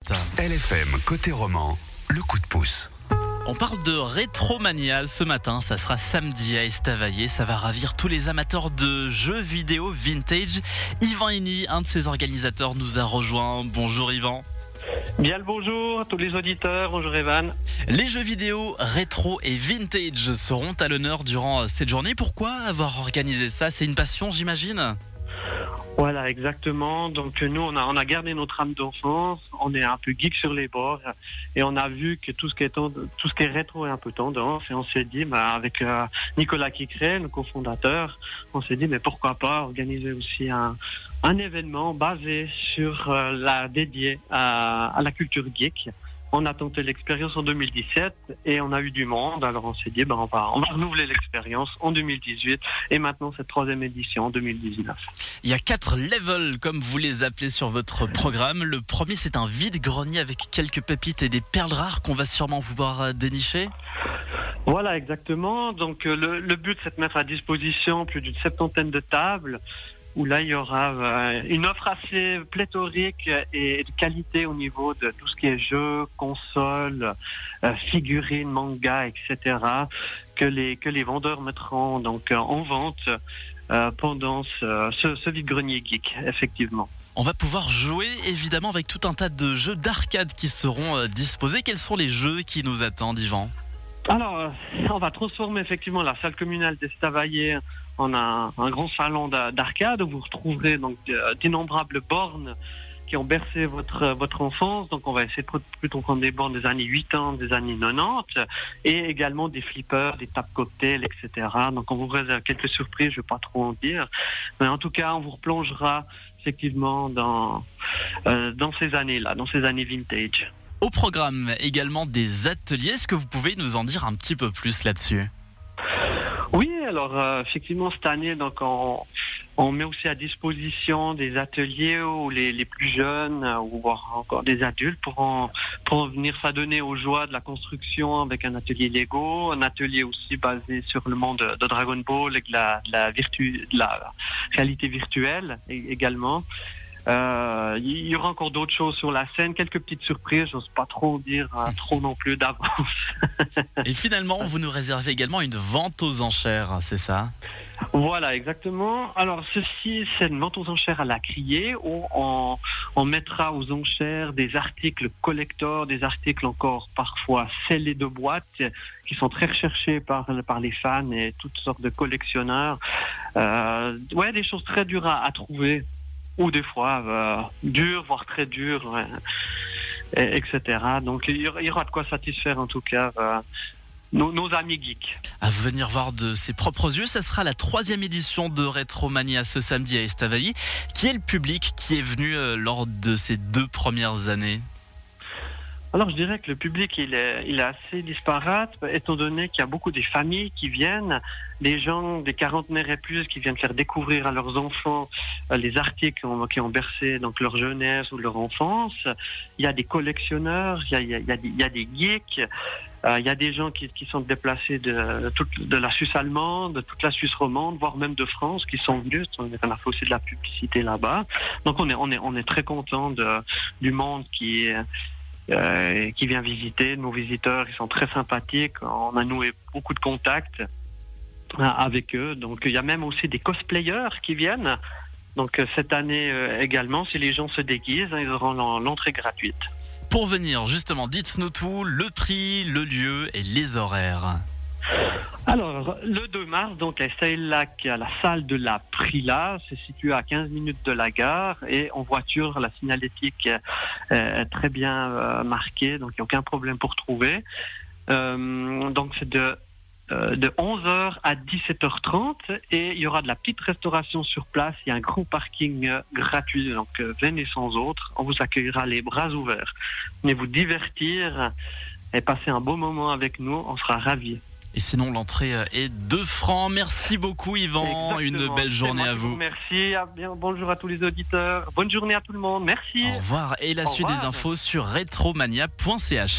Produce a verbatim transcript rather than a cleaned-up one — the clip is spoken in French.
minutes. L F M côté roman, le coup de pouce. On parle de Rétromania ce matin, ça sera samedi à Estavayer, ça va ravir tous les amateurs de jeux vidéo vintage. Yvan Henny, un de ses organisateurs, nous a rejoint. Bonjour Yvan. Bien le bonjour à tous les auditeurs, bonjour Evan. Les jeux vidéo rétro et vintage seront à l'honneur durant cette journée. Pourquoi avoir organisé ça? C'est une passion, j'imagine? Voilà, exactement. Donc nous, on a, on a gardé notre âme d'enfance, on est un peu geek sur les bords et on a vu que tout ce qui est, tend- tout ce qui est rétro est un peu tendance et on s'est dit, bah, avec euh, Nicolas Quicret, le cofondateur, on s'est dit, mais pourquoi pas organiser aussi un, un événement basé sur euh, la dédié à, à la culture geek. On a tenté l'expérience en deux mille dix-sept et on a eu du monde. Alors on s'est dit, ben on va, on va renouveler l'expérience en deux mille dix-huit et maintenant cette troisième édition en deux mille dix-neuf. Il y a quatre levels, comme vous les appelez sur votre programme. Le premier, c'est un vide-grenier avec quelques pépites et des perles rares qu'on va sûrement pouvoir dénicher. Voilà, exactement. Donc le, le but, c'est de mettre à disposition plus d'une septantaine de tables où là, il y aura euh, une offre assez pléthorique et de qualité au niveau de tout ce qui est jeux, consoles, euh, figurines, mangas, et cetera, que les, que les vendeurs mettront donc en vente euh, pendant ce, ce, ce vide-grenier geek, effectivement. On va pouvoir jouer évidemment avec tout un tas de jeux d'arcade qui seront euh, disposés. Quels sont les jeux qui nous attendent, Yvan ? Alors, on va transformer effectivement la salle communale d'Estavayer en un, un grand salon d'arcade où vous retrouverez donc d'innombrables bornes qui ont bercé votre votre enfance. Donc, on va essayer de plutôt prendre des bornes des années quatre-vingts, des années quatre-vingt-dix et également des flippers, des tables cocktails, et cetera. Donc, on vous réserve quelques surprises, je ne vais pas trop en dire. Mais en tout cas, on vous replongera effectivement dans, euh, dans ces années-là, dans ces années vintage. Au programme également des ateliers, est-ce que vous pouvez nous en dire un petit peu plus là-dessus ? Oui, alors euh, effectivement cette année, donc on, on met aussi à disposition des ateliers où les, les plus jeunes euh, ou voire encore des adultes pourront, pourront venir s'adonner aux joies de la construction avec un atelier Lego, un atelier aussi basé sur le monde de, de Dragon Ball et de la, de la, virtu, de la réalité virtuelle également. Euh, il y aura encore d'autres choses sur la scène, quelques petites surprises, j'ose pas trop dire hein, trop non plus d'avance. Et finalement, vous nous réservez également une vente aux enchères, c'est ça ? Voilà, exactement. Alors ceci, c'est une vente aux enchères à la criée où on, on mettra aux enchères des articles collector, des articles encore parfois scellés de boîte qui sont très recherchés par, par les fans et toutes sortes de collectionneurs. Euh, ouais, des choses très dures à, à trouver. Ou des fois euh, dur, voire très dur, ouais, et, etc. Donc il y aura de quoi satisfaire en tout cas euh, nos, nos amis geeks. À venir voir de ses propres yeux, ça sera la troisième édition de Rétromania ce samedi à Estavayer. Qui est le public qui est venu euh, lors de ces deux premières années ? Alors je dirais que le public il est, il est assez disparate étant donné qu'il y a beaucoup des familles qui viennent, des gens, des quarantenaires et plus qui viennent faire découvrir à leurs enfants euh, les articles qui ont, qui ont bercé donc leur jeunesse ou leur enfance. Il y a des collectionneurs, il y a, il y a, il y a, des, il y a des geeks, euh, il y a des gens qui, qui sont déplacés de, de, toute, de la Suisse allemande, de toute la Suisse romande, voire même de France qui sont venus. On a fait aussi de la publicité là-bas. Donc on est, on est, on est très content de, du monde qui est Euh, qui vient visiter. Nos visiteurs, ils sont très sympathiques. On a noué beaucoup de contacts euh, avec eux. Donc, il y a même aussi des cosplayers qui viennent. Donc, euh, cette année euh, également, si les gens se déguisent, hein, ils auront l'entrée gratuite. Pour venir, justement, dites-nous tout, le prix, le lieu et les horaires. Alors, le deux mars, donc à Estavayer-Lac, à la salle de la Prila, c'est situé à quinze minutes de la gare et en voiture, la signalétique est très bien euh, marquée, donc il n'y a aucun problème pour trouver. Euh, donc c'est de, euh, de onze heures à dix-sept heures trente et il y aura de la petite restauration sur place, il y a un grand parking euh, gratuit, donc euh, venez sans autre, on vous accueillera les bras ouverts. Venez vous divertir et passer un beau moment avec nous, on sera ravis. Et sinon, l'entrée est deux francs. Merci beaucoup, Yvan. Exactement. Une belle journée à vous. Merci. À bien, bonjour à tous les auditeurs. Bonne journée à tout le monde. Merci. Au revoir. Et la Au suite revoir. des infos sur rétromania point c h.